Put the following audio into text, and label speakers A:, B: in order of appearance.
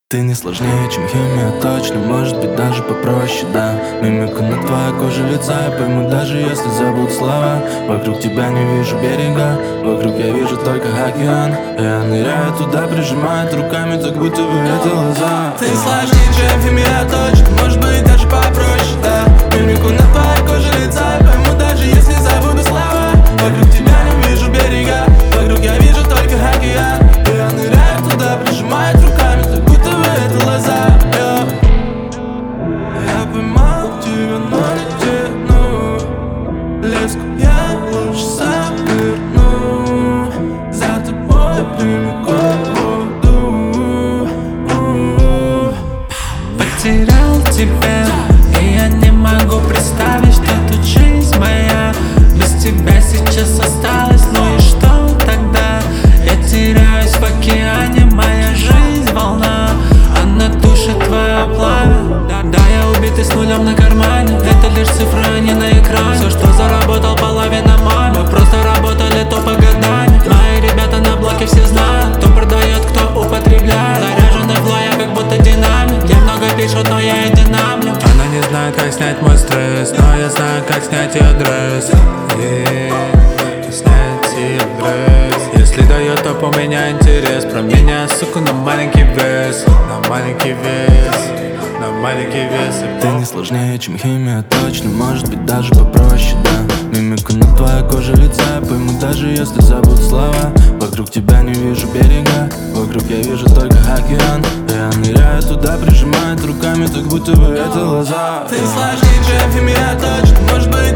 A: Ты не сложнее, чем химия, точно, может быть даже попроще, да. Мимику на твоей коже лица я пойму, даже если забуду слова. Вокруг тебя не вижу берега, вокруг я вижу только океан. Я ныряю туда, прижимает руками, так будто бы это лоза.
B: Ты сложнее, чем химия, точно, может быть даже попроще, да. Мимику на твоей коже лица я пойму, даже если забуду слова. Вокруг тебя не вижу берега, вокруг я вижу только океан. Я ныряю туда, прижимает руками, так будто бы это лоза. Я поймал тебя, но не тяну. Леску я лучше сам верну. За тобой прямиком буду.
C: Потерял тебя, и я не могу представить, что тут жизнь моя без тебя сейчас осталась. Ну и что тогда? Я теряюсь в океане, моя жизнь волна, она душит твое пламя. Да, я убитый с нулем на кармане, это лишь цифры, а не на экране. Все, что заработал, половина маме. Мы просто работали тупо годами. Мои ребята на блоке все знают, кто продает, кто употребляет. Заряженный флоу, я как будто динамик. Мне много пишут, но я и динамлю. Она не знает, как снять мой стресс, но я знаю, как снять ее дресс. Снять ее дресс. Если дает, то у меня интерес. Про меня, сука, на маленький вес. На маленький вес. На маленький вес.
A: Ты не сложнее, чем химия, точно, может быть даже попроще, да. Мимику на твоей коже лица я пойму, даже если забуду слова. Вокруг тебя не вижу берега, вокруг я вижу только океан. Я ныряю туда, прижимает руками, так будто бы это лоза.
B: Ты сложнее, чем химия, точно, может быть